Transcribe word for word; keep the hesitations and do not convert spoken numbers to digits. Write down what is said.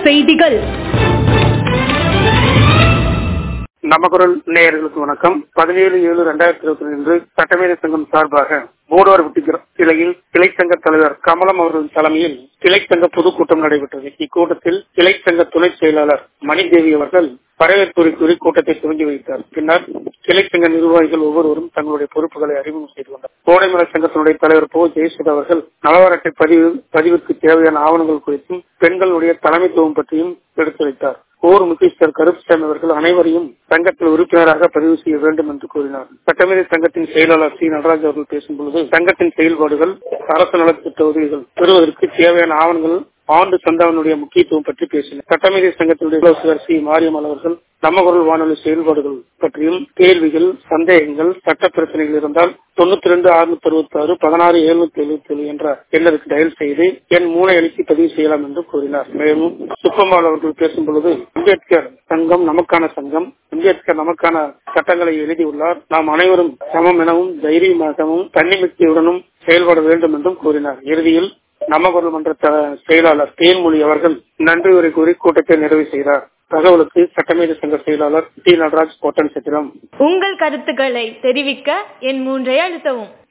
செய்திகள். நமக்குரல் நேயர்களுக்கு வணக்கம். பதினேழு ஏழு இரண்டாயிரத்தி இருபத்தி ரெண்டு சட்டமேதை சங்கம் சார்பாக மூடவர்பட்டி கிளையில் கிளை சங்க தலைவர் கமலம் அவர்களின் தலைமையில் கிளை சங்க பொதுக்கூட்டம் நடைபெற்றது. இக்கூட்டத்தில் கிளை சங்க துணை செயலாளர் மணிதேவி அவர்கள் வரவேற்புரை கூறி கூட்டத்தை துவங்கி வைத்தார். பின்னர் கிளை சங்க நிர்வாகிகள் ஒவ்வொருவரும் தங்களுடைய பொறுப்புகளை அறிமுகம் செய்து கொண்டார். கோடைமலை சங்கத்தினுடைய தலைவர் போ ஜெயசுதா அவர்கள் நலவாரட்டை பதிவு பதிவிற்கு தேவையான ஆவணங்கள் குறித்தும் பெண்களுடைய தலைமைத்துவம் பற்றியும் எடுத்துரைத்தார். ஊர் முக்கியஸ்தர் கருப்புசாமி அவர்கள் அனைவரையும் சங்கத்தில் உறுப்பினராக பதிவு செய்ய வேண்டும் என்று கூறினார். சட்டமேதை சங்கத்தின் செயலாளர் சி நடராஜ் அவர்கள் பேசும்பொழுது சங்கத்தின் செயல்பாடுகள், அரசு நலத்திட்ட உதவிகள் பெறுவதற்கு தேவையான ஆவணங்கள், ஆண்டு சந்தாவினுடைய முக்கியத்துவம் பற்றி பேசினார். சட்டமேதை சங்கத்தினுடைய ஆலோசகர் சி மாரியம்மாள் அவர்கள் நம்ம குரல் வானொலி செயல்பாடுகள் பற்றியும் கேள்விகள், சந்தேகங்கள், சட்ட பிரச்சனைகள் இருந்தால் தொண்ணூத்தி ரெண்டு அறுநூத்தி அறுபத்தி ஆறு பதினாறு எழுநூத்தி எழுபத்தி ஏழு என்ற எண்ணருக்கு டயல் செய்து எண் மூனை அளித்து பதிவு செய்யலாம் என்று கூறினார். மேலும் சுப்பம்மாள் அவர்கள் பேசும்பொழுது அம்பேத்கர் சங்கம் நமக்கான சங்கம், அம்பேத்கர் நமக்கான சட்டங்களை எழுதியுள்ளார், நாம் அனைவரும் சமம் எனவும் தைரியமாகவும் தன்னிமித்தியுடனும் செயல்பட வேண்டும் என்றும் கூறினார். இறுதியில் நம்ம குரல் மன்ற செயலாளர் தேன்மொழி அவர்கள் நன்றி உரை கூறி கூட்டத்தை நிறைவு செய்தார். தகவலுக்கு சட்டமேதை சங்க செயலாளர் டி நடராஜ், கோட்டன் சத்திரம். உங்கள் கருத்துக்களை தெரிவிக்க என் மூன்றை அழுத்தவும்.